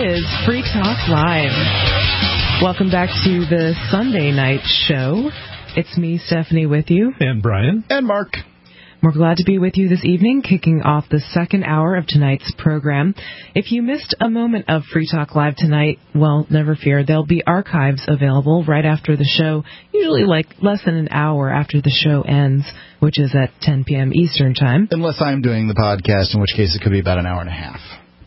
is Free Talk Live. Welcome back to the Sunday night show. It's me, Stephanie, with you. And Brian. And Mark. We're glad to be with you this evening, kicking off the second hour of tonight's program. If you missed a moment of Free Talk Live tonight, well, never fear. There'll be archives available right after the show, usually like less than an hour after the show ends, which is at 10 p.m. Eastern Time. Unless I'm doing the podcast, in which case it could be about an hour and a half.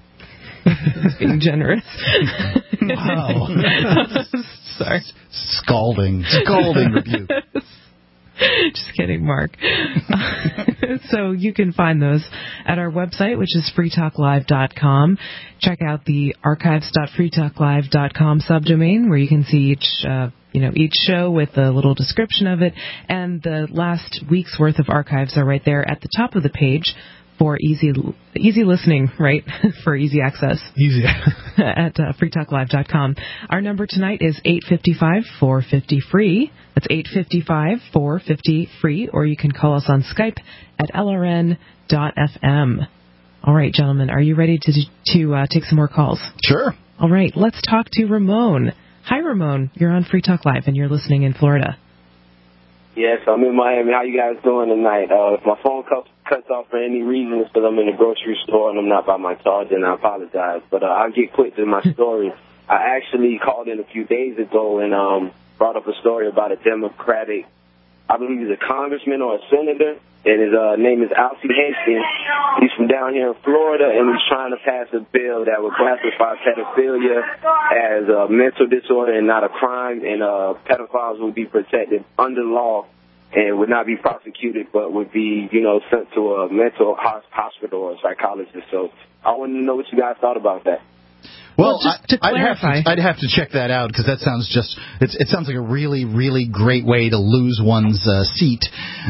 Being generous. Wow. Sorry. Scalding rebuke. Just kidding, Mark. So you can find those at our website, which is freetalklive.com. Check out the archives.freetalklive.com subdomain, where you can see each show with a little description of it. And the last week's worth of archives are right there at the top of the page for easy listening, right? For easy access. Easy. At freetalklive.com. Our number tonight is 855-450-FREE. That's 855-450-FREE, or you can call us on Skype at lrn.fm. All right, gentlemen, are you ready to take some more calls? Sure. All right, let's talk to Ramon. Hi, Ramon. You're on Free Talk Live, and you're listening in Florida. Yes, I'm in Miami. How you guys doing tonight? If my phone cuts off for any reason, it's because I'm in the grocery store and I'm not by my charger, and I apologize. But I'll get quick to my story. I actually called in a few days ago and brought up a story about a Democratic, I believe he's a congressman or a senator, and his name is Alcee Hastings. He's from down here in Florida, and he's trying to pass a bill that would classify pedophilia as a mental disorder and not a crime, and pedophiles would be protected under law and would not be prosecuted, but would be, sent to a mental hospital or a psychologist. So I want to know what you guys thought about that. Well, just to clarify, I'd have to check that out, because that sounds it sounds like a really, really great way to lose one's seat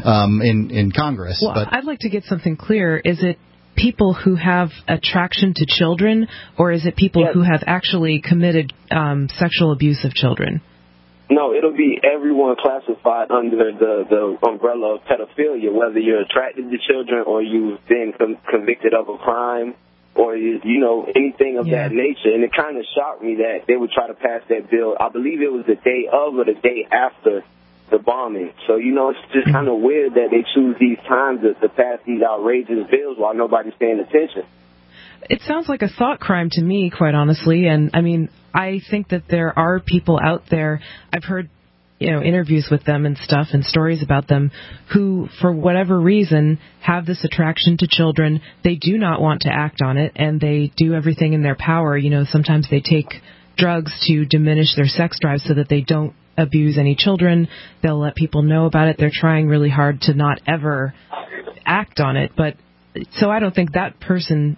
in Congress. Well, I'd like to get something clear. Is it people who have attraction to children, or is it people who have actually committed sexual abuse of children? No, it'll be everyone classified under the umbrella of pedophilia, whether you're attracted to children or you've been convicted of a crime or, anything of that nature. And it kind of shocked me that they would try to pass that bill. I believe it was the day of or the day after the bombing. So, it's just kind of weird that they choose these times to pass these outrageous bills while nobody's paying attention. It sounds like a thought crime to me, quite honestly. And, I think that there are people out there, I've heard, interviews with them and stuff and stories about them who, for whatever reason, have this attraction to children. They do not want to act on it, and they do everything in their power. Sometimes they take drugs to diminish their sex drive so that they don't abuse any children. They'll let people know about it. They're trying really hard to not ever act on it. But so I don't think that person,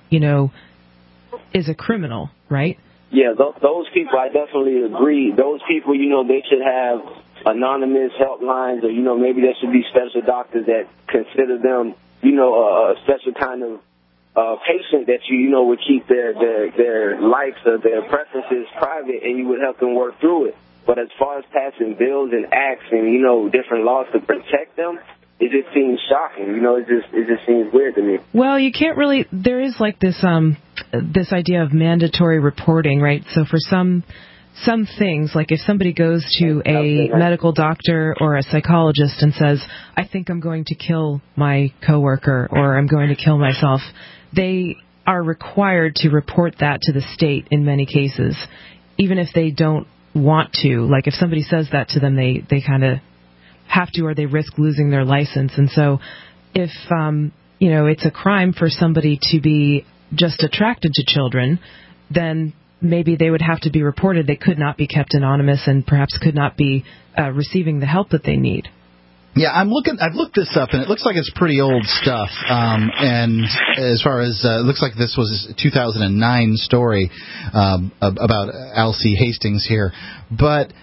is a criminal, right? Yeah, those people, I definitely agree. Those people, they should have anonymous helplines, or, maybe there should be special doctors that consider them, a special kind of patient that would keep their likes or their preferences private, and you would help them work through it. But as far as passing bills and acts and, different laws to protect them, it just seems shocking. It just seems weird to me. Well, you can't really. There is like this idea of mandatory reporting, right? So for some things, like if somebody goes to a medical doctor or a psychologist and says, "I think I'm going to kill my coworker," or "I'm going to kill myself," they are required to report that to the state in many cases, even if they don't want to. Like if somebody says that to them, they kind of have to, or they risk losing their license. And so if, it's a crime for somebody to be just attracted to children, then maybe they would have to be reported. They could not be kept anonymous and perhaps could not be receiving the help that they need. Yeah, I've looked this up, and it looks like it's pretty old stuff. And as far as it looks like this was a 2009 story about Alcee Hastings here, but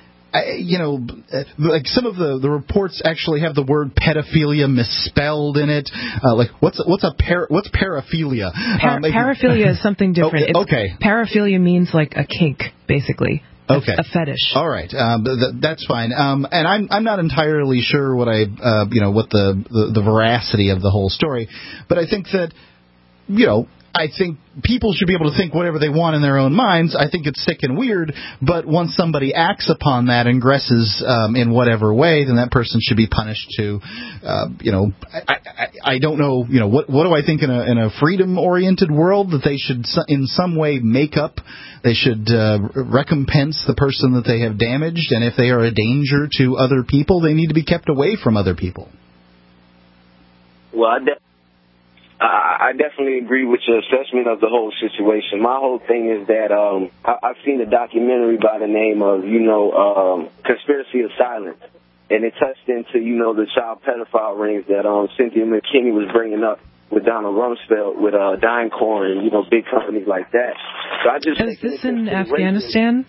like some of the reports actually have the word pedophilia misspelled in it. What's paraphilia? Paraphilia is something different. Okay. Paraphilia means like a kink, basically. Okay. A fetish. All right. That's fine. And I'm not entirely sure what what the veracity of the whole story, but I think that I think people should be able to think whatever they want in their own minds. I think it's sick and weird, but once somebody acts upon that and agresses in whatever way, then that person should be punished too. I don't know. What do I think in a freedom-oriented world that they should in some way make up? They should recompense the person that they have damaged, and if they are a danger to other people, they need to be kept away from other people. Well, I definitely agree with your assessment of the whole situation. My whole thing is that I've seen a documentary by the name of, Conspiracy of Silence, and it touched into, the child pedophile rings that Cynthia McKinney was bringing up with Donald Rumsfeld, with DynCorp, and, big companies like that. So I just is this in Afghanistan?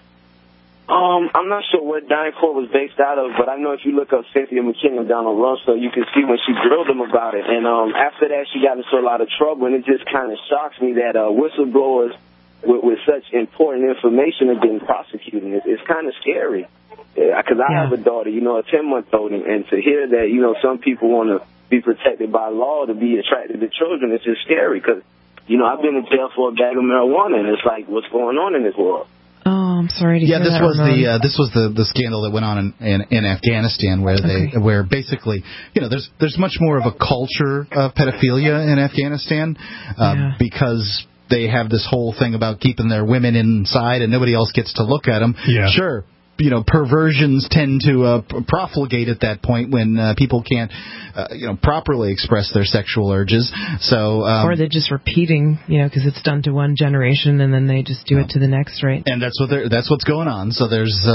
I'm not sure what DynCorp was based out of, but I know if you look up Cynthia McKinney and Donald Rumsfeld, you can see when she grilled them about it. And after that, she got into a lot of trouble, and it just kind of shocks me that whistleblowers with such important information are being prosecuted. It's kind of scary, because I have a daughter, a 10-month-old, and to hear that, some people want to be protected by law to be attracted to children, it's just scary, because, I've been in jail for a bag of marijuana, and it's like, what's going on in this world? Oh, I'm sorry to hear that. This was the scandal that went on in Afghanistan, where basically, there's much more of a culture of pedophilia in Afghanistan because they have this whole thing about keeping their women inside and nobody else gets to look at them. Yeah. Sure. Perversions tend to profligate at that point when people can't, properly express their sexual urges. So, or they're just repeating, because it's done to one generation and then they just do it to the next, right? And that's what's going on. So there's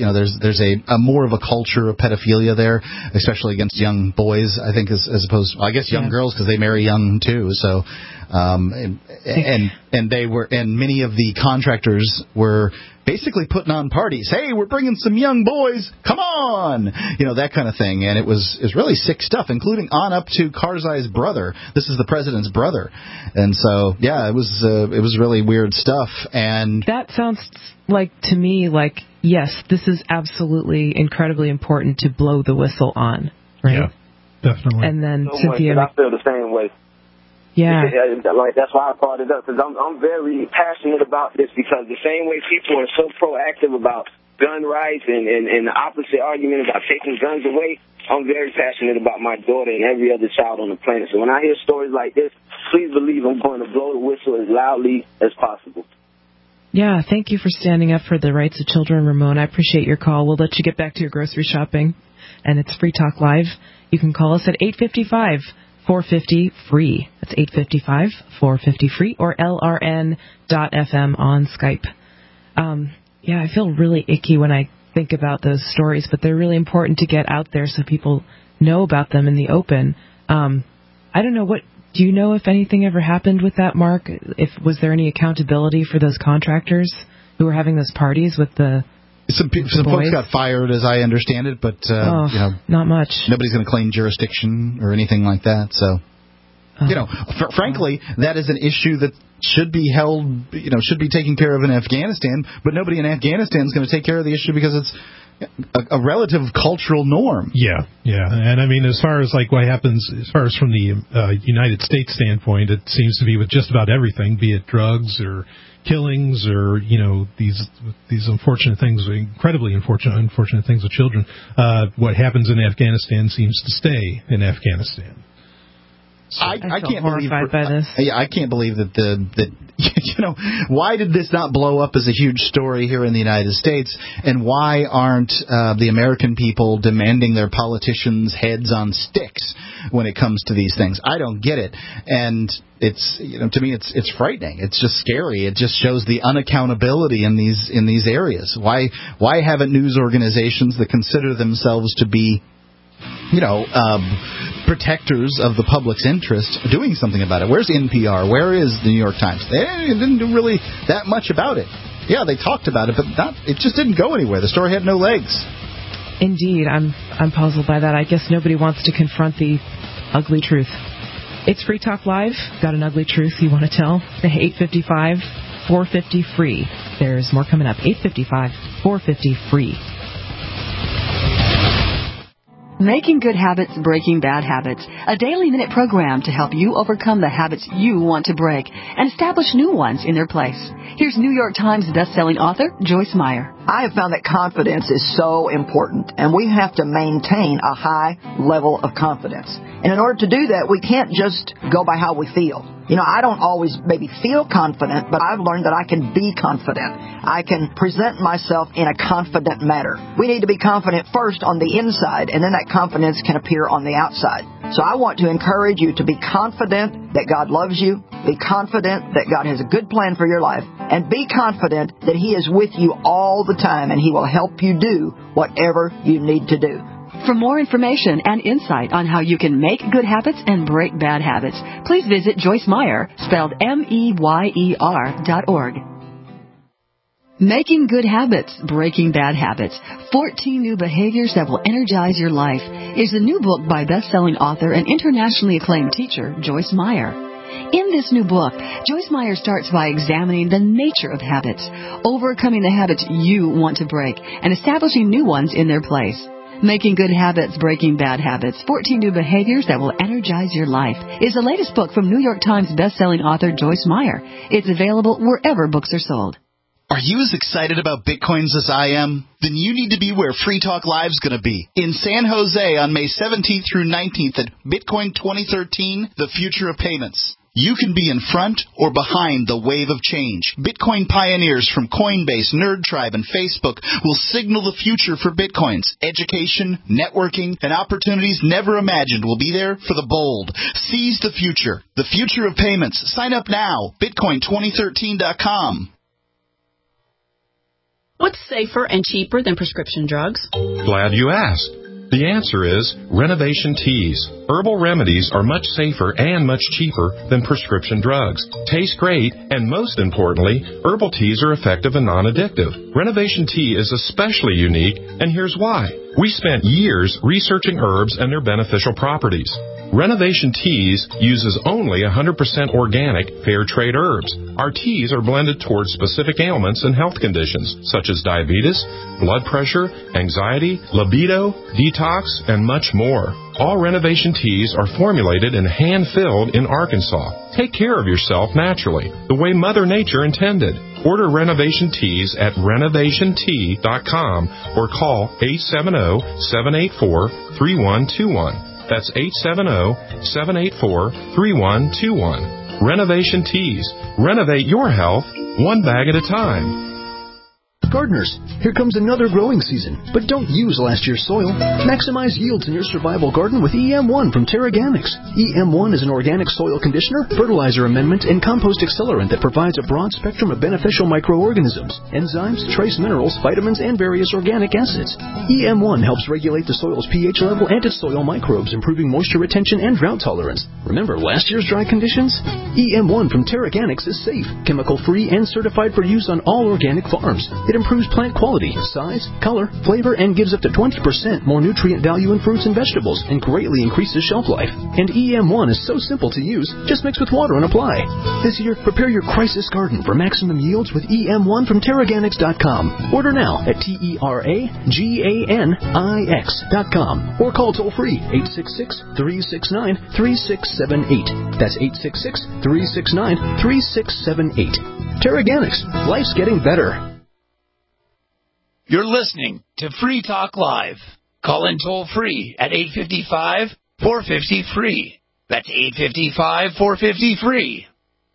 a more of a culture of pedophilia there, especially against young boys, I think, as opposed, I guess, young girls, because they marry young too. So, and many of the contractors were basically putting on parties. Hey, we're bringing some young boys. Come on, that kind of thing. And it was really sick stuff, including on up to Karzai's brother. This is the president's brother, and so it was really weird stuff. And that sounds to me like yes, this is absolutely incredibly important to blow the whistle on, right? Yeah, definitely. And then so Cynthia, I feel the same way. Yeah. That's why I brought it up, because I'm very passionate about this, because the same way people are so proactive about gun rights and the opposite argument about taking guns away, I'm very passionate about my daughter and every other child on the planet. So when I hear stories like this, please believe I'm going to blow the whistle as loudly as possible. Yeah, thank you for standing up for the rights of children, Ramon. I appreciate your call. We'll let you get back to your grocery shopping, and it's Free Talk Live. You can call us at 855-450-FREE. That's 855-450-FREE or LRN.FM on Skype. I feel really icky when I think about those stories, but they're really important to get out there so people know about them in the open. I don't know, do you know if anything ever happened with that, Mark? Was there any accountability for those contractors who were having those parties with the Some folks got fired, as I understand it, but not much. Nobody's going to claim jurisdiction or anything like that. So, frankly, that is an issue that should be taken care of in Afghanistan. But nobody in Afghanistan is going to take care of the issue because it's a relative cultural norm. Yeah. And I mean, as far as what happens, as far as from the United States standpoint, it seems to be with just about everything, be it drugs or killings or these unfortunate things, incredibly unfortunate things with children. What happens in Afghanistan seems to stay in Afghanistan. So I can't horrified by this. I can't believe that why did this not blow up as a huge story here in the United States, and why aren't the American people demanding their politicians' heads on sticks when it comes to these things? I don't get it, and it's to me it's frightening. It's just scary. It just shows the unaccountability in these areas. Why haven't news organizations that consider themselves to be protectors of the public's interest doing something about it? Where's NPR? Where is the New York Times? They didn't do really that much about it. Yeah, they talked about it, but it just didn't go anywhere. The story had no legs. Indeed, I'm puzzled by that. I guess nobody wants to confront the ugly truth. It's Free Talk Live. Got an ugly truth you want to tell? 855-450-FREE. There's more coming up. 855-450-FREE. Making Good Habits, Breaking Bad Habits, a daily minute program to help you overcome the habits you want to break and establish new ones in their place. Here's New York Times bestselling author Joyce Meyer. I have found that confidence is so important, and we have to maintain a high level of confidence. And in order to do that, we can't just go by how we feel. You know, I don't always maybe feel confident, but I've learned that I can be confident. I can present myself in a confident manner. We need to be confident first on the inside, and then that confidence can appear on the outside. So I want to encourage you to be confident that God loves you, be confident that God has a good plan for your life, and be confident that He is with you all the time and He will help you do whatever you need to do. For more information and insight on how you can make good habits and break bad habits, please visit Joyce Meyer, spelled MEYER.org. Making Good Habits, Breaking Bad Habits, 14 New Behaviors That Will Energize Your Life is the new book by best-selling author and internationally acclaimed teacher, Joyce Meyer. In this new book, Joyce Meyer starts by examining the nature of habits, overcoming the habits you want to break, and establishing new ones in their place. Making Good Habits, Breaking Bad Habits, 14 New Behaviors That Will Energize Your Life is the latest book from New York Times bestselling author Joyce Meyer. It's available wherever books are sold. Are you as excited about Bitcoins as I am? Then you need to be where Free Talk Live's going to be. In San Jose on May 17th through 19th at Bitcoin 2013, The Future of Payments. You can be in front or behind the wave of change. Bitcoin pioneers from Coinbase, NerdTribe, and Facebook will signal the future for Bitcoins. Education, networking, and opportunities never imagined will be there for the bold. Seize the future. The future of payments. Sign up now. Bitcoin2013.com. What's safer and cheaper than prescription drugs? Glad you asked. The answer is Renovation Teas. Herbal remedies are much safer and much cheaper than prescription drugs. Taste great, and most importantly, herbal teas are effective and non-addictive. Renovation Tea is especially unique, and here's why. We spent years researching herbs and their beneficial properties. Renovation Teas uses only 100% organic, fair trade herbs. Our teas are blended towards specific ailments and health conditions, such as diabetes, blood pressure, anxiety, libido, detox, and much more. All Renovation Teas are formulated and hand-filled in Arkansas. Take care of yourself naturally, the way Mother Nature intended. Order Renovation Teas at renovationtea.com or call 870-784-3121. That's 870-784-3121. Renovation Teas. Renovate your health one bag at a time. Gardeners, here comes another growing season, but don't use last year's soil. Maximize yields in your survival garden with EM1 from TerraGanix. EM1 is an organic soil conditioner, fertilizer amendment, and compost accelerant that provides a broad spectrum of beneficial microorganisms, enzymes, trace minerals, vitamins, and various organic acids. EM1 helps regulate the soil's pH level and its soil microbes, improving moisture retention and drought tolerance. Remember last year's dry conditions? EM1 from TerraGanix is safe, chemical-free, and certified for use on all organic farms. It improves plant quality, size, color, flavor, and gives up to 20% more nutrient value in fruits and vegetables, and greatly increases shelf life. And EM1 is so simple to use, just mix with water and apply. This year, prepare your crisis garden for maximum yields with EM1 from TerraGanix.com. Order now at TerraGanix.com or call toll-free 866-369-3678. That's 866-369-3678. TerraGanix. Life's getting better. You're listening to Free Talk Live. Call in toll-free at 855-450-FREE. That's 855-450-FREE.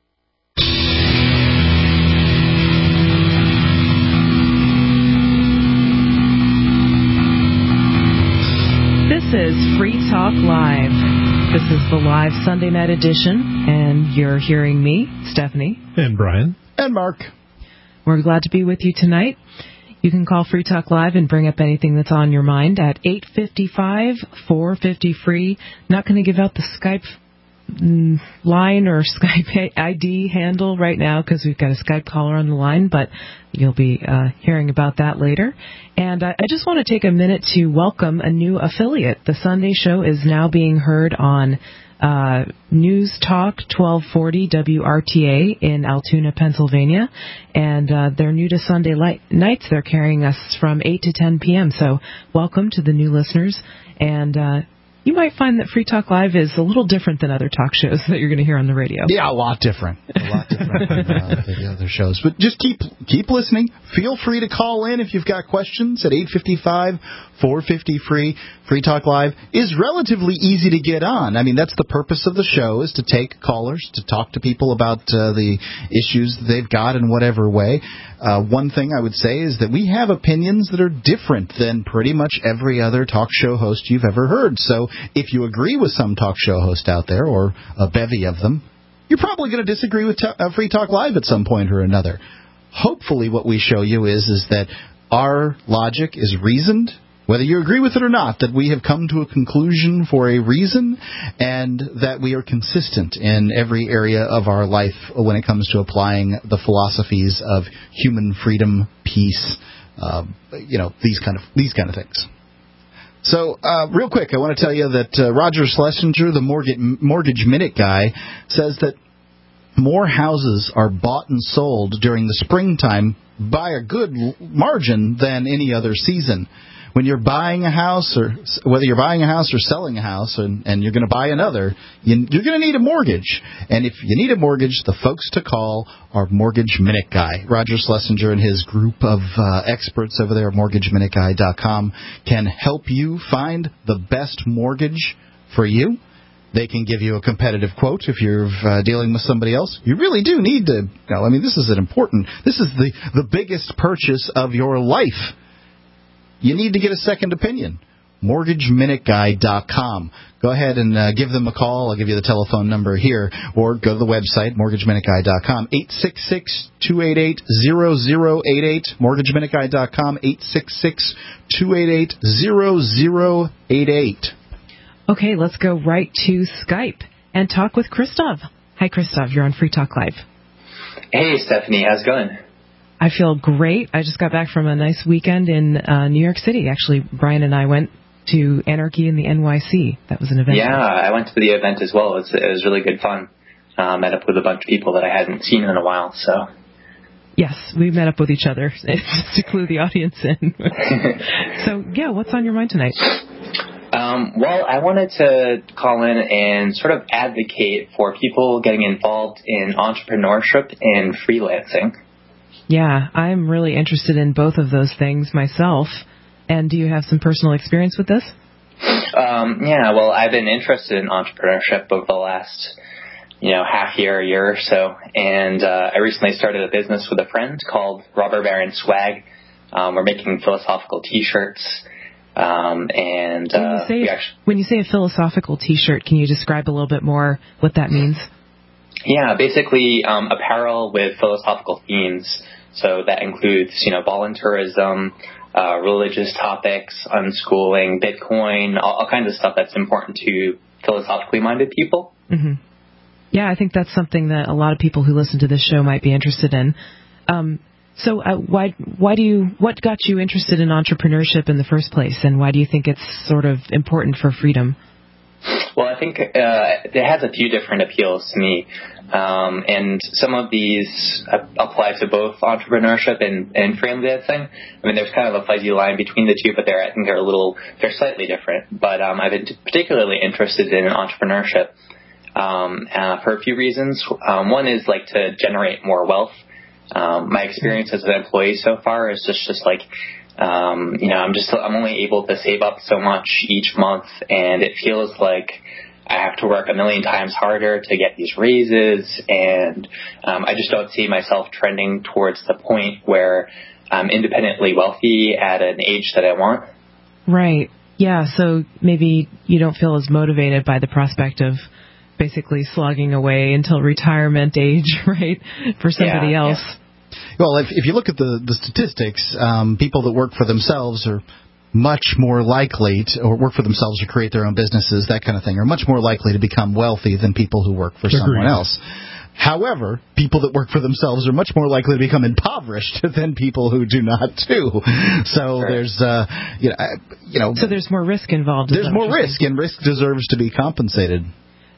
This is Free Talk Live. This is the live Sunday night edition, and you're hearing me, Stephanie. And Brian. And Mark. We're glad to be with you tonight. You can call Free Talk Live and bring up anything that's on your mind at 855-450-FREE. Not going to give out the Skype line or Skype ID handle right now because we've got a Skype caller on the line, but you'll be hearing about that later. And I just want to take a minute to welcome a new affiliate. The Sunday Show is now being heard on News Talk 1240 WRTA in Altoona, Pennsylvania. And they're new to Sunday nights. They're carrying us from 8 to 10 p.m. So welcome to the new listeners. And you might find that Free Talk Live is a little different than other talk shows that you're going to hear on the radio. Yeah, a lot different. A lot different than the other shows. But just keep listening. Feel free to call in if you've got questions at 855-450-FREE. Free Talk Live is relatively easy to get on. I mean, that's the purpose of the show, is to take callers, to talk to people about the issues that they've got in whatever way. One thing I would say is that we have opinions that are different than pretty much every other talk show host you've ever heard. So if you agree with some talk show host out there, or a bevy of them, you're probably going to disagree with Free Talk Live at some point or another. Hopefully what we show you is that our logic is reasoned, whether you agree with it or not, that we have come to a conclusion for a reason, and that we are consistent in every area of our life when it comes to applying the philosophies of human freedom, peace, these kind of things. So, real quick, I want to tell you that Roger Schlesinger, the Mortgage Minute guy, says that more houses are bought and sold during the springtime by a good margin than any other season. When you're buying a house, or whether you're buying a house or selling a house, and you're going to buy another, you're going to need a mortgage. And if you need a mortgage, the folks to call are Mortgage Minute Guy. Roger Schlesinger and his group of experts over there at MortgageMinuteGuy.com can help you find the best mortgage for you. They can give you a competitive quote if you're dealing with somebody else. You really do need to, this is the biggest purchase of your life. You need to get a second opinion. MortgageMinuteGuy.com. Go ahead and give them a call. I'll give you the telephone number here, or go to the website, MortgageMinuteGuy.com, 866-288-0088, MortgageMinuteGuy.com, 866-288-0088. Okay, let's go right to Skype and talk with Christoph. Hi, Christoph. You're on Free Talk Live. Hey, Stephanie. How's it going? I feel great. I just got back from a nice weekend in New York City. Actually, Brian and I went to Anarchy in the NYC. That was an event. Yeah, I went to the event as well. It was really good fun. Met up with a bunch of people that I hadn't seen in a while. So. Yes, we met up with each other just to clue the audience in. So, yeah, what's on your mind tonight? Well, I wanted to call in and sort of advocate for people getting involved in entrepreneurship and freelancing. Yeah, I'm really interested in both of those things myself. And do you have some personal experience with this? Yeah, well, I've been interested in entrepreneurship over the last, half year, a year or so. And I recently started a business with a friend called Robber Baron Swag. We're making philosophical T-shirts. When you say a philosophical T-shirt, can you describe a little bit more what that means? Yeah, basically apparel with philosophical themes. So that includes, volunteerism, religious topics, unschooling, Bitcoin, all kinds of stuff that's important to philosophically minded people. Mm-hmm. Yeah, I think that's something that a lot of people who listen to this show might be interested in. So what got you interested in entrepreneurship in the first place, and why do you think it's sort of important for freedom? Well, I think it has a few different appeals to me, and some of these apply to both entrepreneurship and freelancing. I mean, there's kind of a fuzzy line between the two, but I think they're slightly different. But I've been particularly interested in entrepreneurship for a few reasons. One is to generate more wealth. My experience as an employee so far is just like. I'm only able to save up so much each month, and it feels like I have to work a million times harder to get these raises, and I just don't see myself trending towards the point where I'm independently wealthy at an age that I want. Right. Yeah, so maybe you don't feel as motivated by the prospect of basically slogging away until retirement age, right, for somebody else. Yeah. Well, if you look at the statistics, people that work for themselves are much more likely or work for themselves or create their own businesses, that kind of thing, are much more likely to become wealthy than people who work for someone else. However, people that work for themselves are much more likely to become impoverished than people who do not too. So there's, So there's more risk involved. There's more risk, and risk deserves to be compensated.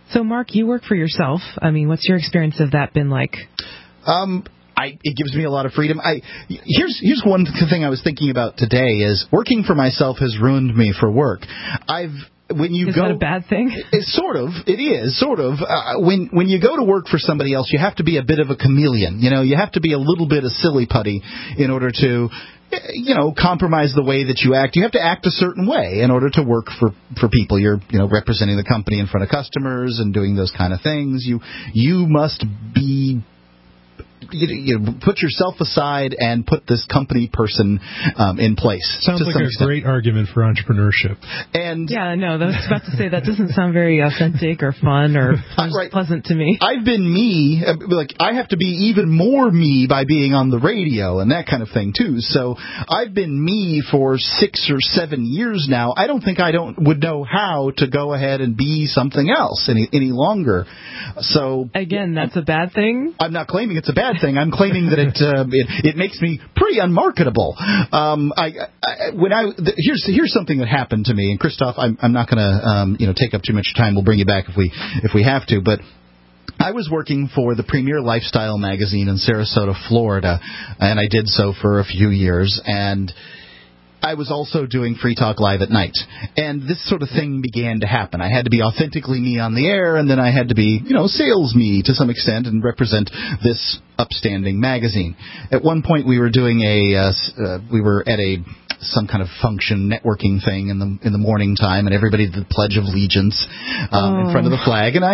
So, Mark, you work for yourself. I mean, what's your experience of that been like? It gives me a lot of freedom. Here's one thing I was thinking about today is working for myself has ruined me for work. Is that a bad thing? It is sort of. When you go to work for somebody else, you have to be a bit of a chameleon. You have to be a little bit of silly putty in order to, compromise the way that you act. You have to act a certain way in order to work for people. You're, representing the company in front of customers and doing those kind of things. You must be. Put yourself aside and put this company person in place. Sounds like a great argument for entrepreneurship. And yeah, no, I was about to say that doesn't sound very authentic or fun or pleasant to me. I've been me. I have to be even more me by being on the radio and that kind of thing too. So I've been me for 6 or 7 years now. I don't think I would know how to go ahead and be something else any longer. So again, that's a bad thing. I'm not claiming it's a bad thing. I'm claiming that it makes me pretty unmarketable. Here's something that happened to me, and Christoph, I'm not going to take up too much time. We'll bring you back if we have to, but. I was working for the premier lifestyle magazine in Sarasota, Florida, and I did so for a few years, and I was also doing Free Talk Live at night. And this sort of thing began to happen. I had to be authentically me on the air, and then I had to be, sales me to some extent and represent this upstanding magazine. At one point, we were doing we were at some kind of function networking thing in the morning time, and everybody did the Pledge of Allegiance in front of the flag, and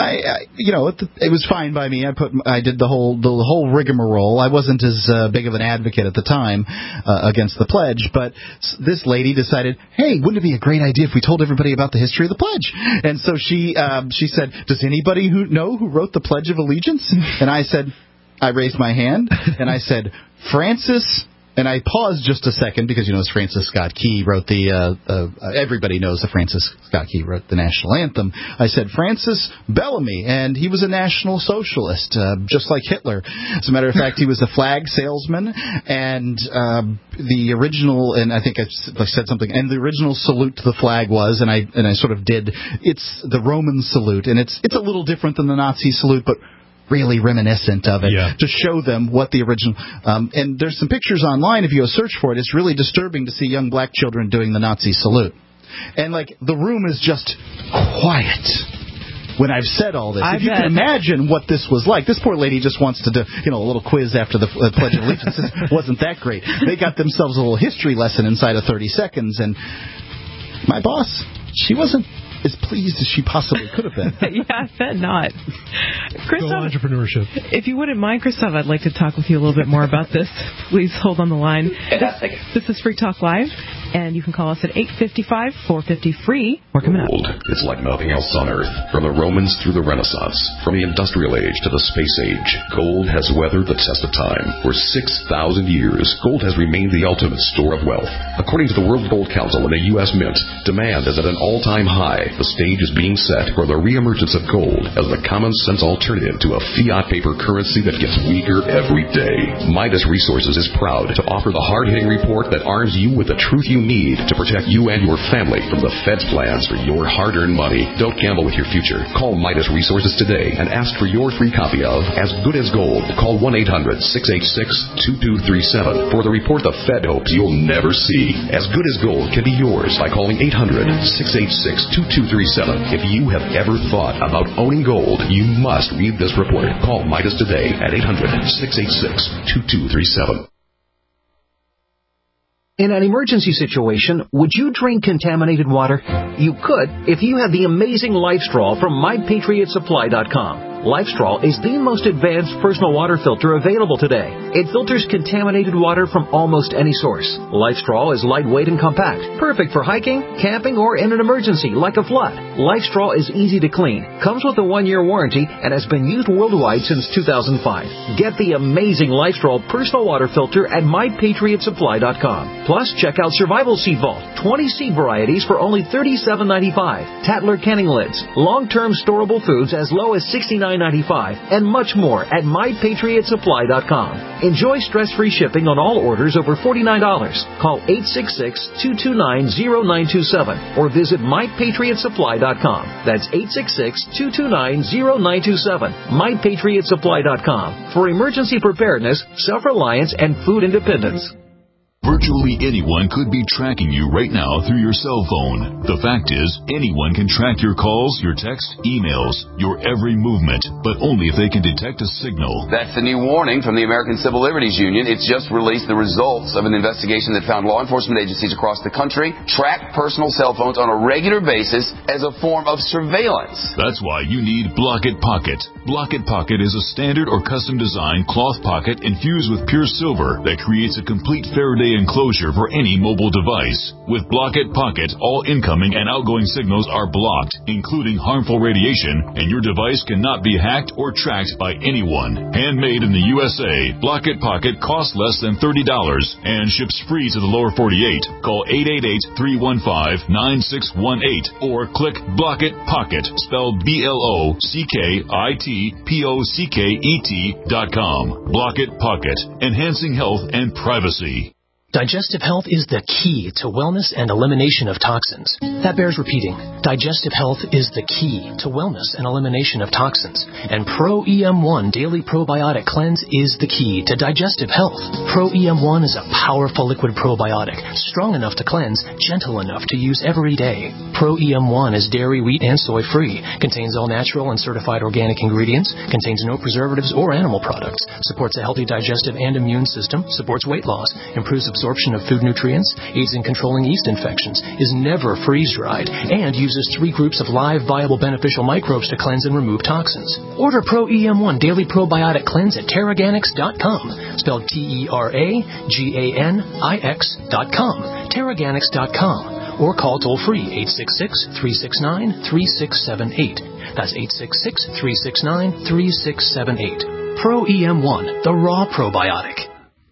it was fine by me. I did the whole rigmarole. I wasn't as big of an advocate at the time against the pledge, but this lady decided, hey, wouldn't it be a great idea if we told everybody about the history of the pledge? And so she said, does anybody know who wrote the Pledge of Allegiance? And I raised my hand, and I said, Francis. And I paused just a second because, Francis Scott Key wrote everybody knows that Francis Scott Key wrote the national anthem. I said, Francis Bellamy, and he was a National Socialist, just like Hitler. As a matter of fact, he was a flag salesman, and the original, and I think I said something, and the original salute to the flag was, and I sort of did, it's the Roman salute, and it's a little different than the Nazi salute, but really reminiscent of it, to show them what the original... and there's some pictures online, if you go search for it. It's really disturbing to see young black children doing the Nazi salute. And, the room is just quiet when I've said all this. If you can imagine what this was like. This poor lady just wants to do, a little quiz after the Pledge of Allegiance. It wasn't that great. They got themselves a little history lesson inside of 30 seconds, and my boss, she wasn't as pleased as she possibly could have been. Yeah, I bet not. Christoph, entrepreneurship. If you wouldn't mind, Christoph, I'd like to talk with you a little bit more about this. Please hold on the line. Fantastic. This is Free Talk Live, and you can call us at 855-450-FREE. We're coming up. Gold is like nothing else on Earth. From the Romans through the Renaissance, from the Industrial Age to the Space Age, gold has weathered the test of time. For 6,000 years, gold has remained the ultimate store of wealth. According to the World Gold Council and the U.S. Mint, demand is at an all-time high. The stage is being set for the reemergence of gold as the common-sense alternative to a fiat paper currency that gets weaker every day. Midas Resources is proud to offer the hard-hitting report that arms you with the truth you need to protect you and your family from the Fed's plans for your hard-earned money. Don't gamble with your future. Call Midas Resources today and ask for your free copy of As Good as Gold. Call 1-800-686-2237 for the report the Fed hopes you'll never see. As Good as Gold can be yours by calling 800-686-2237. If you have ever thought about owning gold, you must read this report. Call Midas today at 800-686-2237. In an emergency situation, would you drink contaminated water? You could if you had the amazing LifeStraw from MyPatriotSupply.com. LifeStraw is the most advanced personal water filter available today. It filters contaminated water from almost any source. LifeStraw is lightweight and compact, perfect for hiking, camping, or in an emergency like a flood. LifeStraw is easy to clean, comes with a 1-year warranty, and has been used worldwide since 2005. Get the amazing LifeStraw personal water filter at MyPatriotSupply.com. Plus, check out Survival Seed Vault, 20 seed varieties for only $37.95. Tatler Canning Lids, long-term storable foods as low as $69 $49.95, and much more at MyPatriotSupply.com. Enjoy stress-free shipping on all orders over $49. Call 866-229-0927 or visit MyPatriotSupply.com. That's 866-229-0927. MyPatriotSupply.com for emergency preparedness, self-reliance, and food independence. Virtually anyone could be tracking you right now through your cell phone. The fact is, anyone can track your calls, your texts, emails, your every movement, but only if they can detect a signal. That's the new warning from the American Civil Liberties Union. It's just released the results of an investigation that found law enforcement agencies across the country track personal cell phones on a regular basis as a form of surveillance. That's why you need Block-It Pocket. Block-It Pocket is a standard or custom designed cloth pocket infused with pure silver that creates a complete Faraday enclosure for any mobile device. With Block-It Pocket, all incoming and outgoing signals are blocked, including harmful radiation, and your device cannot be hacked or tracked by anyone. Handmade in the USA, Block-It Pocket costs less than $30 and ships free to the lower 48. Call 888-315-9618 or click Block-It Pocket, spelled BLOCKITPOCKET.com. Block-It Pocket, enhancing health and privacy. Digestive health is the key to wellness and elimination of toxins. That bears repeating. Digestive health is the key to wellness and elimination of toxins. And Pro EM1 Daily Probiotic Cleanse is the key to digestive health. Pro EM1 is a powerful liquid probiotic, strong enough to cleanse, gentle enough to use every day. Pro EM1 is dairy, wheat, and soy free, contains all natural and certified organic ingredients, contains no preservatives or animal products, supports a healthy digestive and immune system, supports weight loss, improves absorption of food nutrients, aids in controlling yeast infections, is never freeze-dried, and uses 3 groups of live, viable, beneficial microbes to cleanse and remove toxins. Order Pro EM1 Daily Probiotic Cleanse at Teraganix.com, spelled TerraGanix.com, Teraganix.com, or call toll-free 866-369-3678. That's 866-369-3678. Pro EM1, the raw probiotic.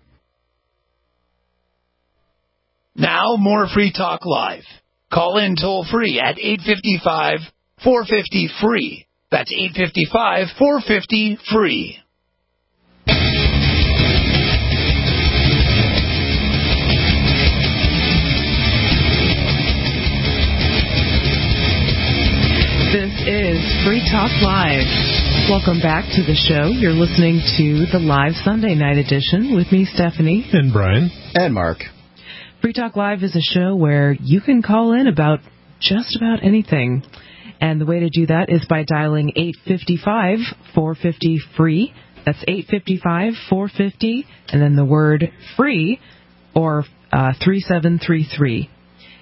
Now, more Free Talk Live. Call in toll-free at 855-450-FREE. That's 855-450-FREE. This is Free Talk Live. Welcome back to the show. You're listening to the live Sunday night edition with me, Stephanie. And Brian. And Mark. Free Talk Live is a show where you can call in about just about anything. And the way to do that is by dialing 855-450-FREE. That's 855-450, and then the word FREE, or 3733.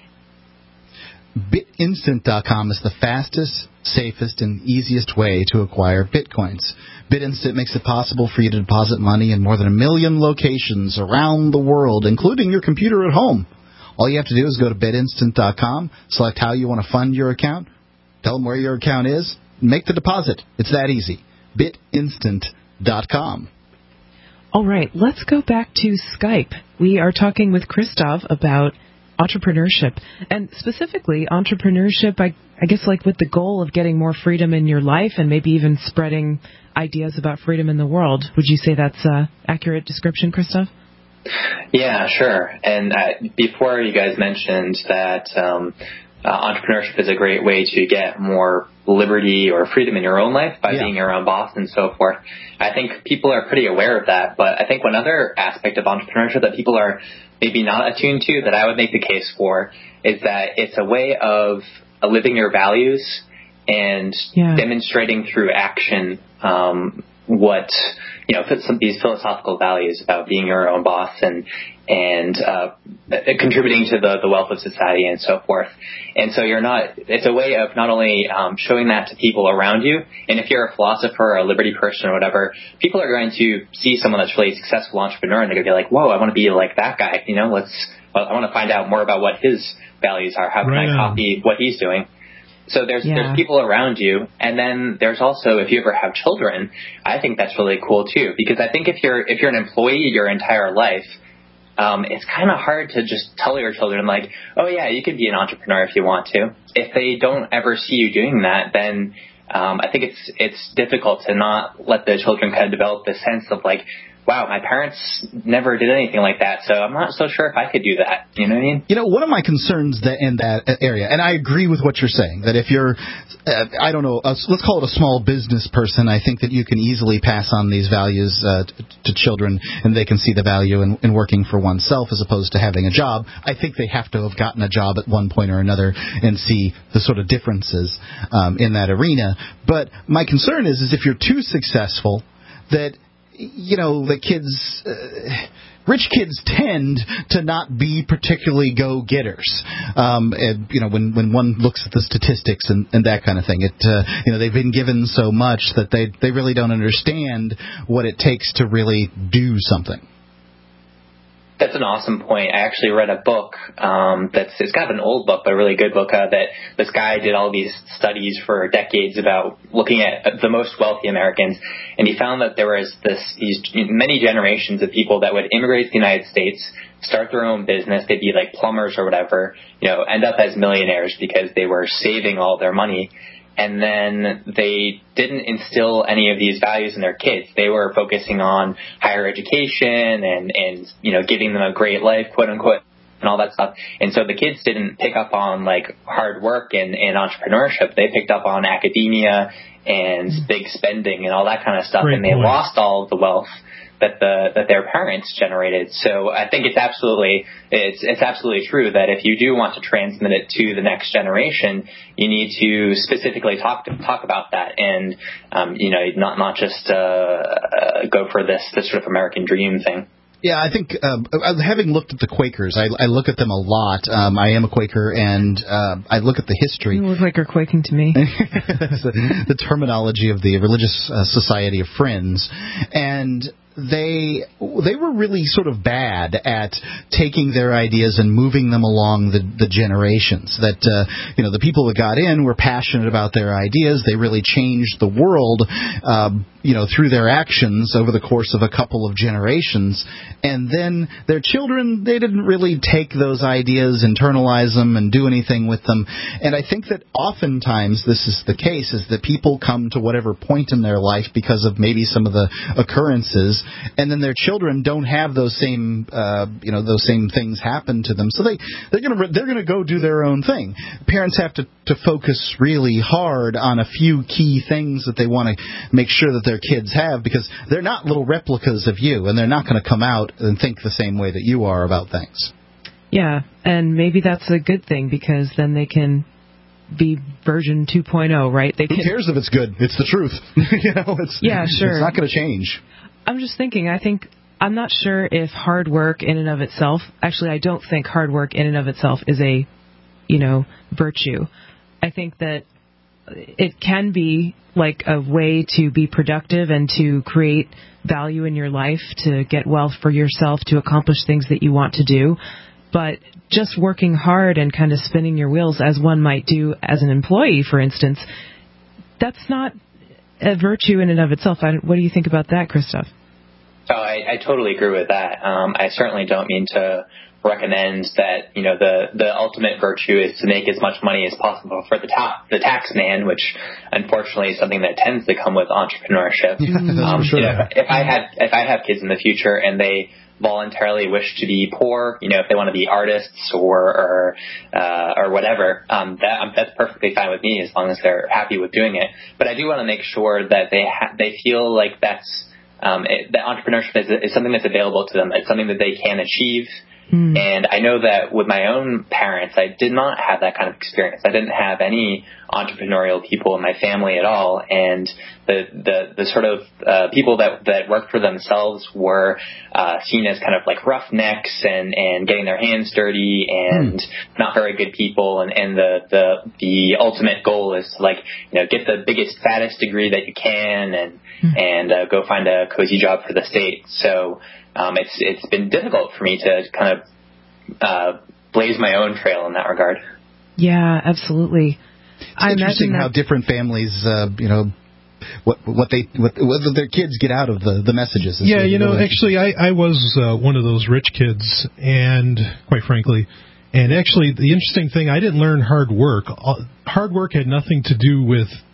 BitInstant.com is the fastest, safest, and easiest way to acquire Bitcoins. BitInstant makes it possible for you to deposit money in more than 1 million locations around the world, including your computer at home. All you have to do is go to BitInstant.com, select how you want to fund your account, tell them where your account is, and make the deposit. It's that easy. BitInstant.com. All right, let's go back to Skype. We are talking with Christoph about entrepreneurship, and specifically entrepreneurship, I guess, like with the goal of getting more freedom in your life and maybe even spreading ideas about freedom in the world. Would you say that's an accurate description, Christoph? Yeah, sure. And before you guys mentioned that entrepreneurship is a great way to get more liberty or freedom in your own life by being your own boss and so forth. I think people are pretty aware of that, but I think one other aspect of entrepreneurship that people are maybe not attuned to that I would make the case for is that it's a way of living your values and demonstrating through action what, you know, these philosophical values about being your own boss and contributing to the wealth of society and so forth. And so it's a way of not only showing that to people around you, and if you're a philosopher or a liberty person or whatever, people are going to see someone that's really a successful entrepreneur and they're going to be like, whoa, I want to be like that guy, you know, I want to find out more about what his values are. How can I copy what he's doing? So there's people around you, and then there's also, if you ever have children, I think that's really cool too, because I think if you're an employee your entire life, it's kind of hard to just tell your children like, oh yeah, you can be an entrepreneur if you want to. If they don't ever see you doing that, then I think it's difficult to not let the children kind of develop this sense of like, wow, my parents never did anything like that, so I'm not so sure if I could do that. You know what I mean? One of my concerns in that area, and I agree with what you're saying, that if you're, I don't know, let's call it a small business person, I think that you can easily pass on these values to children, and they can see the value in working for oneself as opposed to having a job. I think they have to have gotten a job at one point or another and see the sort of differences in that arena. But my concern is if you're too successful, that the kids, rich kids tend to not be particularly go-getters. When one looks at the statistics and that kind of thing, they've been given so much that they really don't understand what it takes to really do something. That's an awesome point. I actually read a book it's kind of an old book, but a really good book that this guy did all these studies for decades about looking at the most wealthy Americans, and he found that there was these many generations of people that would immigrate to the United States, start their own business, they'd be like plumbers or whatever, end up as millionaires because they were saving all their money. And then they didn't instill any of these values in their kids. They were focusing on higher education and giving them a great life, quote unquote, and all that stuff. And so the kids didn't pick up on like hard work and entrepreneurship. They picked up on academia and big spending and all that kind of stuff. Great and they point. lost all of the wealth that their parents generated. So I think it's absolutely true that if you do want to transmit it to the next generation, you need to specifically talk about that, and not just go for this sort of American dream thing. Yeah, I think having looked at the Quakers, I look at them a lot. I am a Quaker, and I look at the history. You look like you're quaking to me. the terminology of the Religious Society of Friends, and they were really sort of bad at taking their ideas and moving them along the generations. That the people that got in were passionate about their ideas. They really changed the world, through their actions over the course of a couple of generations. And then their children, they didn't really take those ideas, internalize them, and do anything with them. And I think that oftentimes this is the case, is that people come to whatever point in their life because of maybe some of the occurrences, and then their children don't have those same things happen to them. So they're gonna go do their own thing. Parents have to focus really hard on a few key things that they want to make sure that their kids have, because they're not little replicas of you, and they're not going to come out and think the same way that you are about things. Yeah, and maybe that's a good thing, because then they can be version 2.0, right? Who cares if it's good? It's the truth. Yeah, sure. It's not going to change. I'm just thinking, I'm not sure if hard work in and of itself, actually I don't think hard work in and of itself is a, virtue. I think that it can be like a way to be productive and to create value in your life, to get wealth for yourself, to accomplish things that you want to do. But just working hard and kind of spinning your wheels, as one might do as an employee, for instance, that's not a virtue in and of itself. What do you think about that, Christoph? Oh, I totally agree with that. I certainly don't mean to recommend that, the ultimate virtue is to make as much money as possible for the tax man, which unfortunately is something that tends to come with entrepreneurship. If I have kids in the future and they voluntarily wish to be poor, if they want to be artists or whatever, that's perfectly fine with me, as long as they're happy with doing it. But I do want to make sure that they feel like that entrepreneurship is something that's available to them. It's something that they can achieve. And I know that with my own parents, I did not have that kind of experience. I didn't have any entrepreneurial people in my family at all. And the sort of people that worked for themselves were seen as kind of like roughnecks and getting their hands dirty and not very good people. And the ultimate goal is to get the biggest, fattest degree that you can and go find a cozy job for the state. So it's been difficult for me to kind of blaze my own trail in that regard. Yeah, absolutely. It's interesting how different families, what their kids get out of the messages. Yeah, actually, I was one of those rich kids, and quite frankly, and actually, the interesting thing, I didn't learn hard work. Hard work had nothing to do with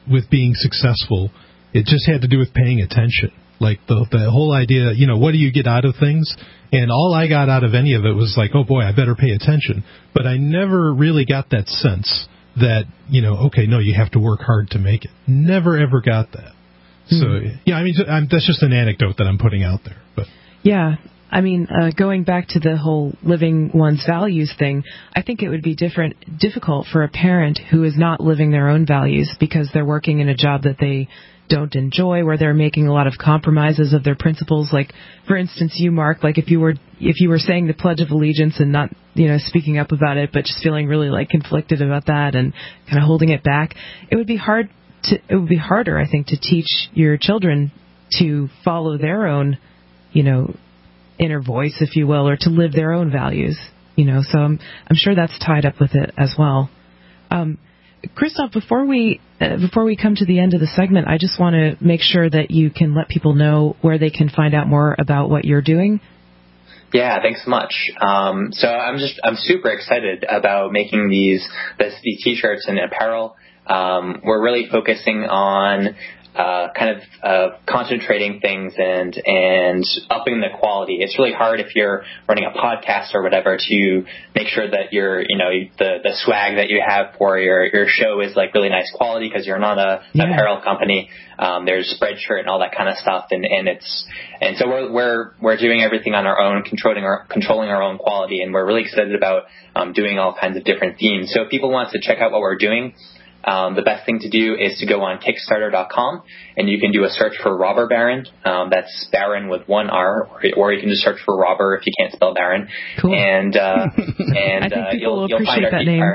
with being successful, it just had to do with paying attention. Like the whole idea, what do you get out of things? And all I got out of any of it was like, oh boy, I better pay attention. But I never really got that sense that, okay, no, you have to work hard to make it. Never ever got that. So, that's just an anecdote that I'm putting out there. But yeah, going back to the whole living one's values thing, I think it would be difficult for a parent who is not living their own values because they're working in a job that they don't enjoy, where they're making a lot of compromises of their principles. Like, for instance, you, Mark, like if you were saying the Pledge of Allegiance and not, speaking up about it, but just feeling really like conflicted about that and kind of holding it back, it would be harder, I think, to teach your children to follow their own, inner voice, if you will, or to live their own values, So I'm sure that's tied up with it as well. Christoph, before we come to the end of the segment, I just want to make sure that you can let people know where they can find out more about what you're doing. Yeah, thanks so much. So I'm super excited about making these T-shirts and apparel. We're really focusing on concentrating things and upping the quality. It's really hard if you're running a podcast or whatever to make sure that the swag that you have for your show is like really nice quality, because you're not a apparel company. There's Spreadshirt and all that kind of stuff, and so we're doing everything on our own, controlling our own quality, and we're really excited about doing all kinds of different themes. So if people want to check out what we're doing, the best thing to do is to go on Kickstarter.com, and you can do a search for Robber Baron. That's Baron with one R, or you can just search for Robber if you can't spell Baron. Cool. And you'll find our that name.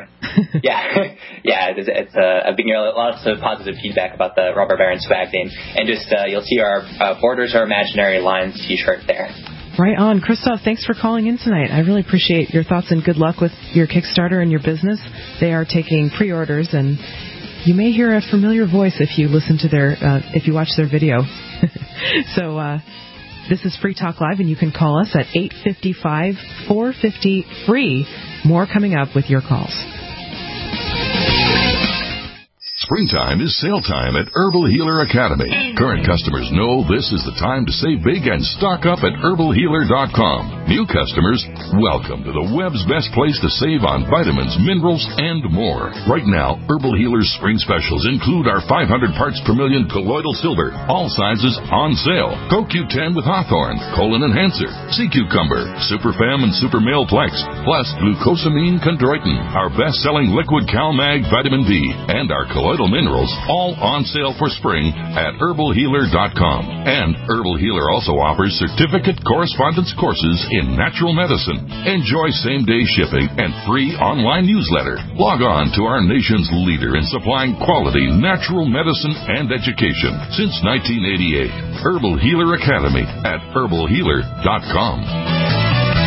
It's I've been getting lots of positive feedback about the Robber Baron swag name, and just you'll see our Borders Are Imaginary Lines T-shirt there. Right on. Christoph, thanks for calling in tonight. I really appreciate your thoughts, and good luck with your Kickstarter and your business. They are taking pre-orders, and you may hear a familiar voice if you listen to if you watch their video. So this is Free Talk Live, and you can call us at 855-450-FREE. More coming up with your calls. Springtime is sale time at Herbal Healer Academy. Current customers know this is the time to save big and stock up at herbalhealer.com. New customers, welcome to the web's best place to save on vitamins, minerals, and more. Right now, Herbal Healer's spring specials include our 500 parts per million colloidal silver, all sizes on sale. CoQ10 with Hawthorne, Colon Enhancer, Sea Cucumber, Super Fem and Super Male Plex, plus Glucosamine Chondroitin, our best-selling liquid CalMag Vitamin B, and our colloidal minerals, all on sale for spring at herbalhealer.com. And Herbal Healer also offers certificate correspondence courses in natural medicine. Enjoy same-day shipping and free online newsletter. Log on to our nation's leader in supplying quality natural medicine and education since 1988. Herbal Healer Academy at herbalhealer.com.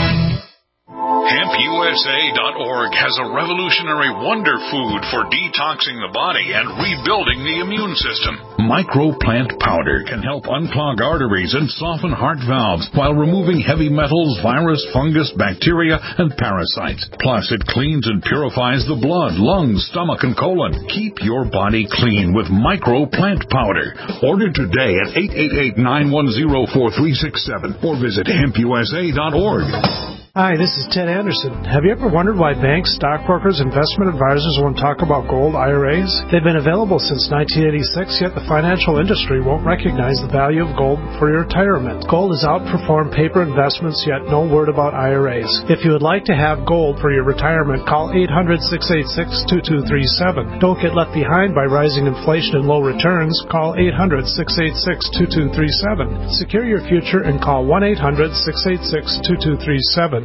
HempUSA.org has a revolutionary wonder food for detoxing the body and rebuilding the immune system. Microplant powder can help unclog arteries and soften heart valves while removing heavy metals, virus, fungus, bacteria, and parasites. Plus, it cleans and purifies the blood, lungs, stomach, and colon. Keep your body clean with Microplant powder. Order today at 888-910-4367 or visit HempUSA.org. Hi, this is Ted Anderson. Have you ever wondered why banks, stockbrokers, investment advisors won't talk about gold IRAs? They've been available since 1986, yet the financial industry won't recognize the value of gold for your retirement. Gold has outperformed paper investments, yet no word about IRAs. If you would like to have gold for your retirement, call 800-686-2237. Don't get left behind by rising inflation and low returns. Call 800-686-2237. Secure your future and call 1-800-686-2237.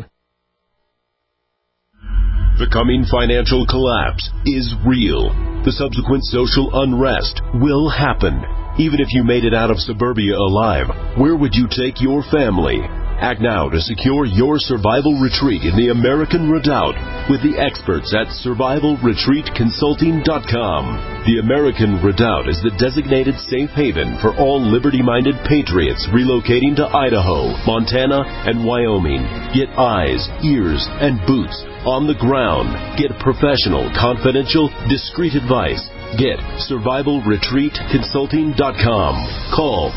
The coming financial collapse is real. The subsequent social unrest will happen. Even if you made it out of suburbia alive, where would you take your family? Act now to secure your survival retreat in the American Redoubt with the experts at survivalretreatconsulting.com. The American Redoubt is the designated safe haven for all liberty-minded patriots relocating to Idaho, Montana, and Wyoming. Get eyes, ears, and boots on the ground. Get professional, confidential, discreet advice Get survivalretreatconsulting.com. Call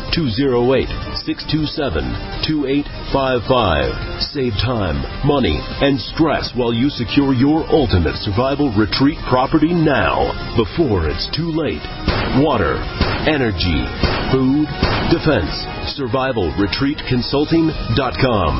208-627-2855. Save time, money, and stress while you secure your ultimate survival retreat property now, before it's too late. Water, energy, food, defense. survivalretreatconsulting.com.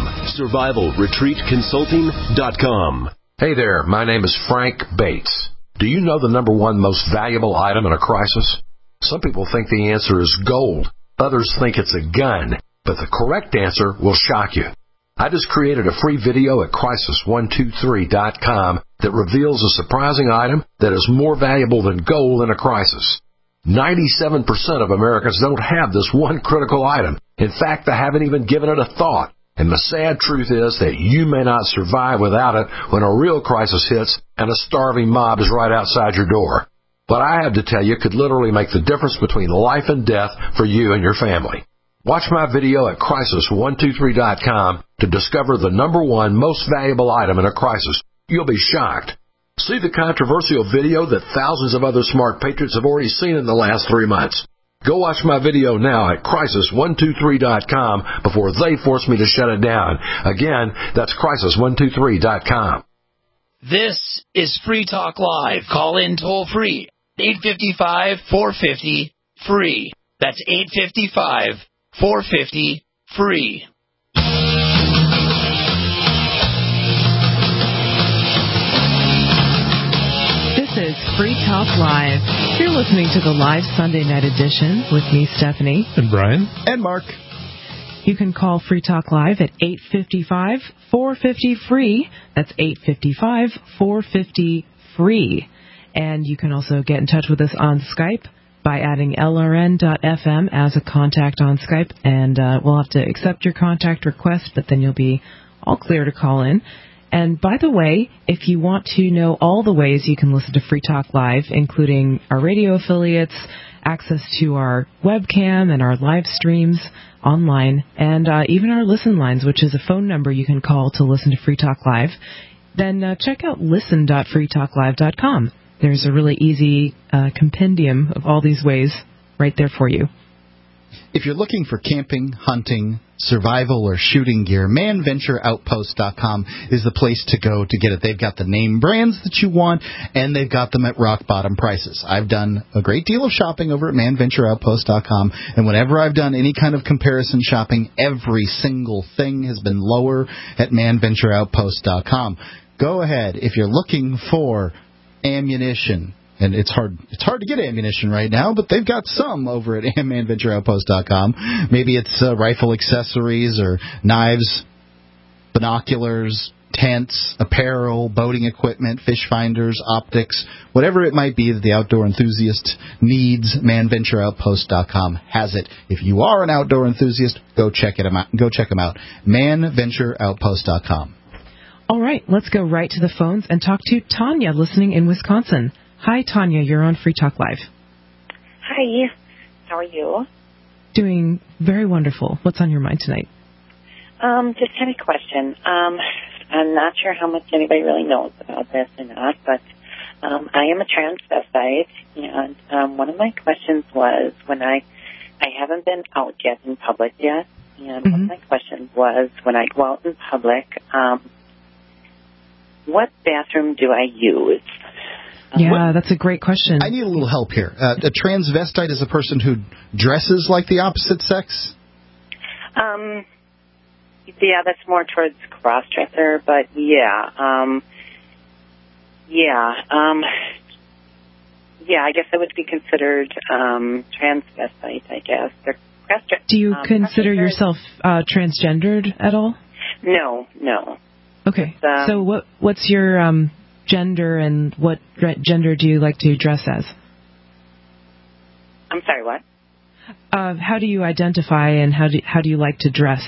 survivalretreatconsulting.com. Hey there, my name is Frank Bates. Do you know the number one most valuable item in a crisis? Some people think the answer is gold. Others think it's a gun. But the correct answer will shock you. I just created a free video at crisis123.com that reveals a surprising item that is more valuable than gold in a crisis. 97% of Americans don't have this one critical item. In fact, they haven't even given it a thought. And the sad truth is that you may not survive without it when a real crisis hits and a starving mob is right outside your door. What I have to tell you could literally make the difference between life and death for you and your family. Watch my video at crisis123.com to discover the number one most valuable item in a crisis. You'll be shocked. See the controversial video that thousands of other smart patriots have already seen in the last 3 months. Go watch my video now at crisis123.com before they force me to shut it down. Again, that's crisis123.com. This is Free Talk Live. Call in toll free. 855-450-FREE. That's 855-450-FREE. This is Free Talk Live. You're listening to the live Sunday night edition with me, Stephanie. And Brian. And Mark. You can call Free Talk Live at 855-450-FREE. That's 855-450-FREE. And you can also get in touch with us on Skype by adding lrn.fm as a contact on Skype. And we'll have to accept your contact request, but then you'll be all clear to call in. And by the way, if you want to know all the ways you can listen to Free Talk Live, including our radio affiliates, access to our webcam and our live streams online, and even our listen lines, which is a phone number you can call to listen to Free Talk Live, then check out listen.freetalklive.com. There's a really easy compendium of all these ways right there for you. If you're looking for camping, hunting, survival, or shooting gear, ManVentureOutpost.com is the place to go to get it. They've got the name brands that you want, and they've got them at rock-bottom prices. I've done a great deal of shopping over at ManVentureOutpost.com, and whenever I've done any kind of comparison shopping, every single thing has been lower at ManVentureOutpost.com. Go ahead. If you're looking for ammunition, and it's hard to get ammunition right now, but they've got some over at ManVentureOutpost.com. Maybe it's rifle accessories or knives, binoculars, tents, apparel, boating equipment, fish finders, optics, whatever it might be that the outdoor enthusiast needs, ManVentureOutpost.com has it. If you are an outdoor enthusiast, go check them out. ManVentureOutpost.com. All right, let's go right to the phones and talk to Tanya, listening in Wisconsin. Hi, Tanya. You're on Free Talk Live. Hi. How are you? Doing very wonderful. What's on your mind tonight? Just had a question. I'm not sure how much anybody really knows about this or not, but I am a transvestite, and one of my questions was when I haven't been out yet in public yet, and one of my questions was when I go out in public, what bathroom do I use? Yeah, that's a great question. I need a little help here. A transvestite is a person who dresses like the opposite sex? Yeah, that's more towards cross-dresser, but yeah, I guess I would be considered transvestite, I guess. Do you consider yourself transgendered at all? No. Okay. So what's your gender, and what gender do you like to dress as? I'm sorry, what? How do you identify, and how do you like to dress?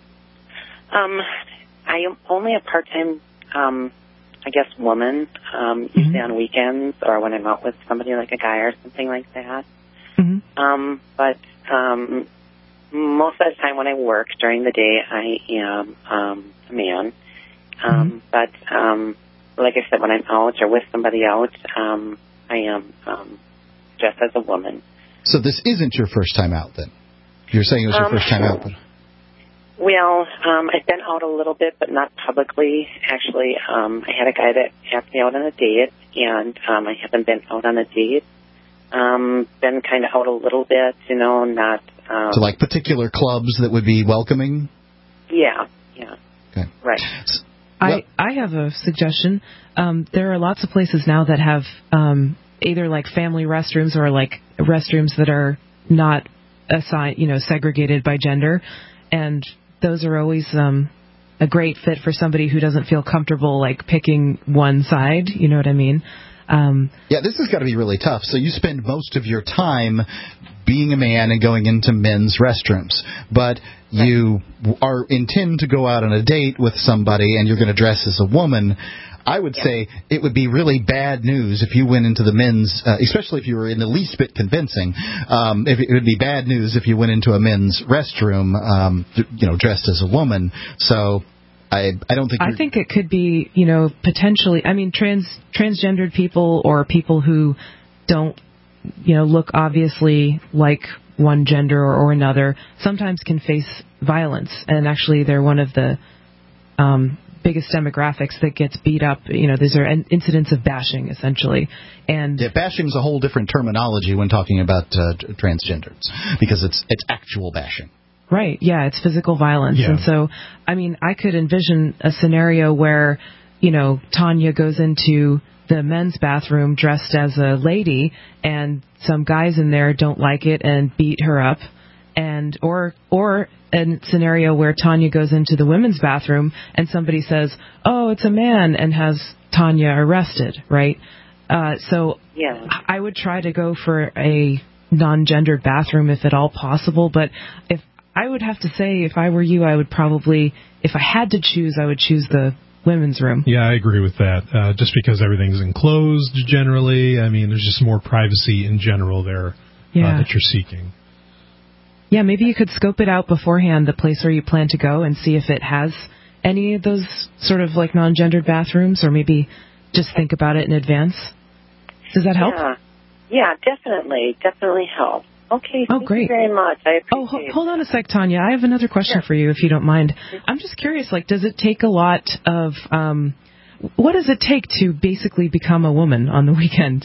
I am only a part-time, I guess, woman, usually on weekends or when I'm out with somebody like a guy or something like that. But most of the time when I work during the day, I am a man. But like I said, when I'm out or with somebody out, I am dress as a woman. So this isn't your first time out, then? You're saying it was your first time out, but... Well, I've been out a little bit, but not publicly. Actually, I had a guy that asked me out on a date, and I haven't been out on a date. Been kind of out a little bit, not... So like particular clubs that would be welcoming? Yeah. Okay. Right. I have a suggestion. There are lots of places now that have either like family restrooms or like restrooms that are not assigned, segregated by gender, and those are always a great fit for somebody who doesn't feel comfortable like picking one side. You know what I mean? Yeah, this has got to be really tough. So you spend most of your time being a man and going into men's restrooms, but you intend to go out on a date with somebody and you're going to dress as a woman. I would say it would be really bad news if you went into the men's, especially if you were in the least bit convincing. It would be bad news if you went into a men's restroom, dressed as a woman. So I don't think. I think it could be, potentially. I mean, transgendered people or people who don't, look obviously like one gender or another sometimes can face violence, and actually they're one of the biggest demographics that gets beat up. These are incidents of bashing, essentially. And bashing is a whole different terminology when talking about transgenders, because it's actual bashing. Right, yeah, it's physical violence. Yeah. And so, I mean, I could envision a scenario where, Tanya goes into the men's bathroom dressed as a lady, and some guys in there don't like it and beat her up. And or a scenario where Tanya goes into the women's bathroom and somebody says, "Oh, it's a man," and has Tanya arrested, right? So yeah. I would try to go for a non-gendered bathroom if at all possible. But if I would have to say, if I were you, I would probably, if I had to choose, I would choose the women's room. Yeah, I agree with that. Just because everything's enclosed generally, I mean, there's just more privacy in general there that you're seeking. Yeah, maybe you could scope it out beforehand, the place where you plan to go, and see if it has any of those sort of like non-gendered bathrooms, or maybe just think about it in advance. Does that help? Yeah, definitely helps. Okay, thank you very much. I appreciate hold on a sec, Tanya. I have another question for you, if you don't mind. I'm just curious, does it take a lot of, what does it take to basically become a woman on the weekend?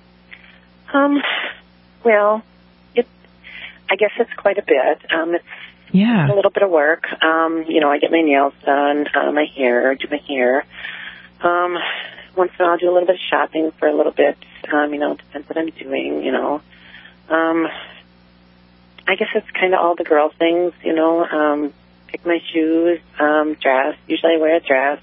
Well, I guess it's quite a bit. It's a little bit of work. I get my nails done, my hair, do my hair. Once in a while, I'll do a little bit of shopping for a little bit. Depends what I'm doing, I guess it's kind of all the girl things, pick my shoes, dress. Usually I wear a dress.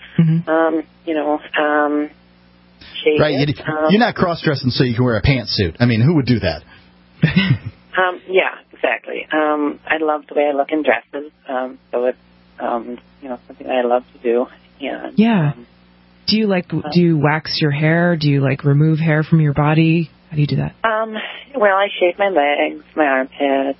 Shave. Right, you're not cross-dressing so you can wear a pantsuit. I mean, who would do that? Yeah, exactly. I love the way I look in dresses, so it's something I love to do. Yeah. Do you wax your hair? Do you remove hair from your body? How do you do that? Well, I shave my legs, my armpits.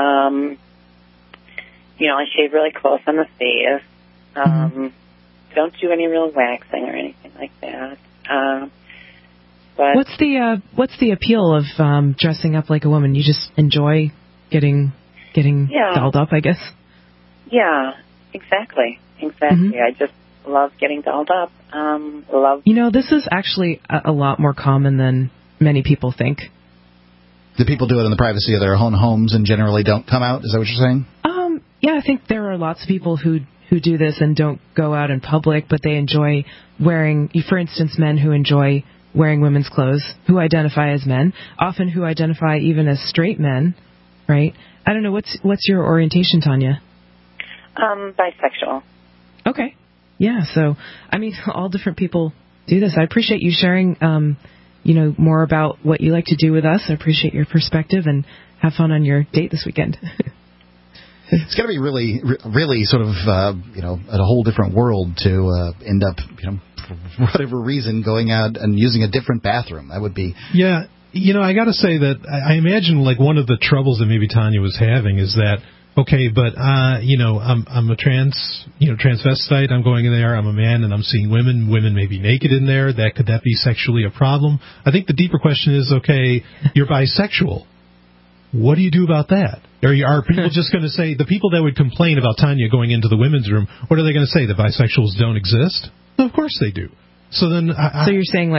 I shave really close on the face. Don't do any real waxing or anything like that. But what's the appeal of dressing up like a woman? You just enjoy getting dolled up, I guess. Yeah, exactly. I just love getting dolled up. This is actually a lot more common than many people think. Do people do it in the privacy of their own homes and generally don't come out? Is that what you're saying? Yeah, I think there are lots of people who do this and don't go out in public, but they enjoy wearing, for instance, men who enjoy wearing women's clothes, who identify as men, often who identify even as straight men, right? I don't know, what's your orientation, Tanya? Bisexual. Okay. Yeah, so, I mean, all different people do this. I appreciate you sharing, more about what you like to do with us. I appreciate your perspective, and have fun on your date this weekend. It's got to be really, really sort of, a whole different world to end up, for whatever reason, going out and using a different bathroom. That would be... Yeah, I got to say that I imagine one of the troubles that maybe Tanya was having is that Okay, but I'm a transvestite. I'm going in there. I'm a man, and I'm seeing women. Women may be naked in there. Could that be sexually a problem? I think the deeper question is, okay, you're bisexual. What do you do about that? Are people just going to say, the people that would complain about Tanya going into the women's room, what are they going to say? That bisexuals don't exist? No, of course they do. So then, so you're saying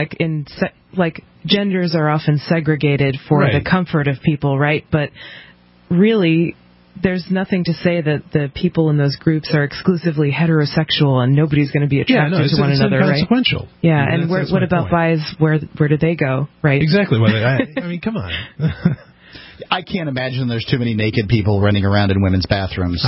genders are often segregated for the comfort of people, right? But really, there's nothing to say that the people in those groups are exclusively heterosexual and nobody's going to be attracted to one another, right? It's inconsequential. Yeah, and what about bis? Where do they go, right? Exactly. I mean, come on. I can't imagine there's too many naked people running around in women's bathrooms.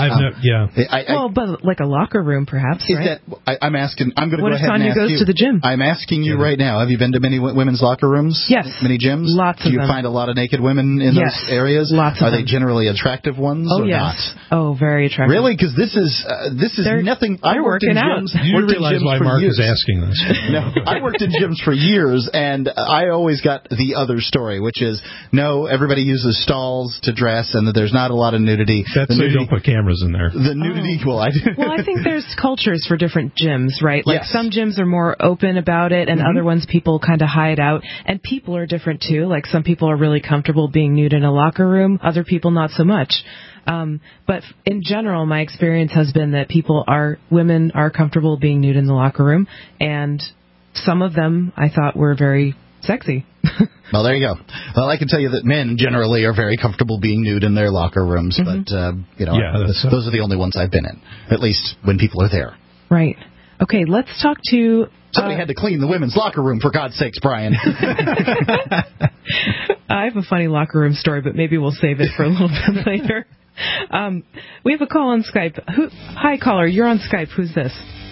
But like a locker room, perhaps, right? I'm asking. I'm going to go ahead and ask you. What if Tanya goes to the gym? I'm asking you right now. Have you been to many women's locker rooms? Yes. Many gyms? Lots of them. Do you find a lot of naked women in those areas? Lots of them. Are they generally attractive ones or not? Oh, very attractive. Really? Because this is nothing. They're working out. You realize why Mark is asking this? No, I worked in gyms for years, and I always got the other story, which is, no, everybody uses stalls to dress, and that there's not a lot of nudity. That's so you don't put cameras in there. The nudity, I think there's cultures for different gyms, right? Like some gyms are more open about it, and other ones people kind of hide out. And people are different too. Like some people are really comfortable being nude in a locker room, other people not so much. But in general, my experience has been that women are comfortable being nude in the locker room, and some of them I thought were very sexy. Well, there you go. Well, I can tell you that men generally are very comfortable being nude in their locker rooms, but those are the only ones I've been in, at least when people are there. Right. Okay, let's talk to... Somebody had to clean the women's locker room, for God's sakes, Brian. I have a funny locker room story, but maybe we'll save it for a little bit later. We have a call on Skype. Hi, caller. You're on Skype. Who's this?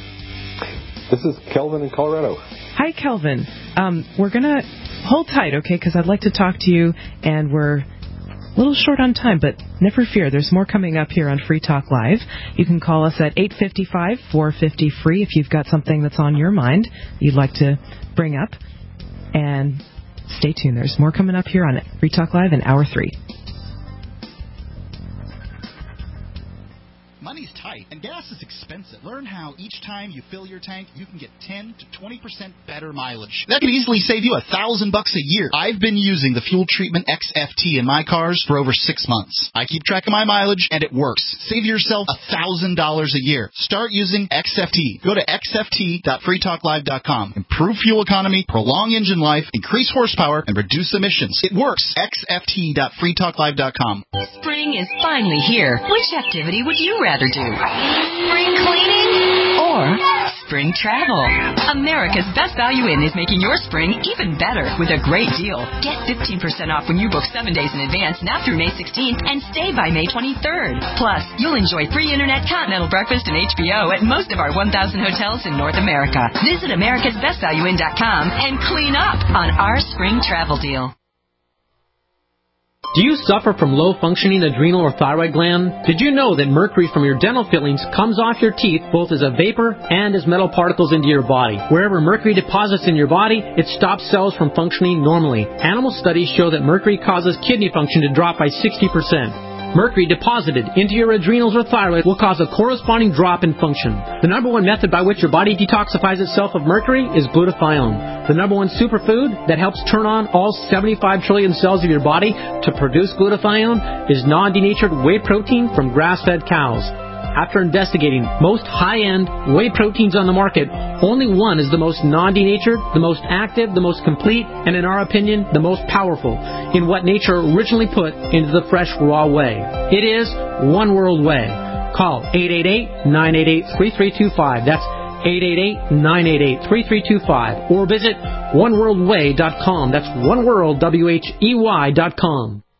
This is Kelvin in Colorado. Hi, Kelvin. We're going to hold tight, okay, because I'd like to talk to you, and we're a little short on time, but never fear. There's more coming up here on Free Talk Live. You can call us at 855-450-FREE if you've got something that's on your mind you'd like to bring up. And stay tuned. There's more coming up here on Free Talk Live in Hour 3. Money's tight and gas is expensive. Learn how each time you fill your tank, you can get 10 to 20% better mileage. That could easily save you $1,000 a year. I've been using the Fuel Treatment XFT in my cars for over 6 months. I keep track of my mileage, and it works. Save yourself $1,000 a year. Start using XFT. Go to xft.freetalklive.com. Improve fuel economy, prolong engine life, increase horsepower, and reduce emissions. It works. xft.freetalklive.com. Spring is finally here. Which activity would you rather do? Spring cleaning or spring travel? America's Best Value Inn is making your spring even better with a great deal. Get 15% off when you book 7 days in advance now through May 16th and stay by May 23rd. Plus, you'll enjoy free internet, continental breakfast, and HBO at most of our 1,000 hotels in North America. Visit americasbestvalueinn.com and clean up on our spring travel deal. Do you suffer from low-functioning adrenal or thyroid gland? Did you know that mercury from your dental fillings comes off your teeth both as a vapor and as metal particles into your body? Wherever mercury deposits in your body, it stops cells from functioning normally. Animal studies show that mercury causes kidney function to drop by 60%. Mercury deposited into your adrenals or thyroid will cause a corresponding drop in function. The number one method by which your body detoxifies itself of mercury is glutathione. The number one superfood that helps turn on all 75 trillion cells of your body to produce glutathione is non-denatured whey protein from grass-fed cows. After investigating most high-end whey proteins on the market, only one is the most non-denatured, the most active, the most complete, and in our opinion, the most powerful in what nature originally put into the fresh raw whey. It is One World Whey. Call 888-988-3325. That's 888-988-3325. Or visit oneworldwhey.com. That's oneworldwhey.com.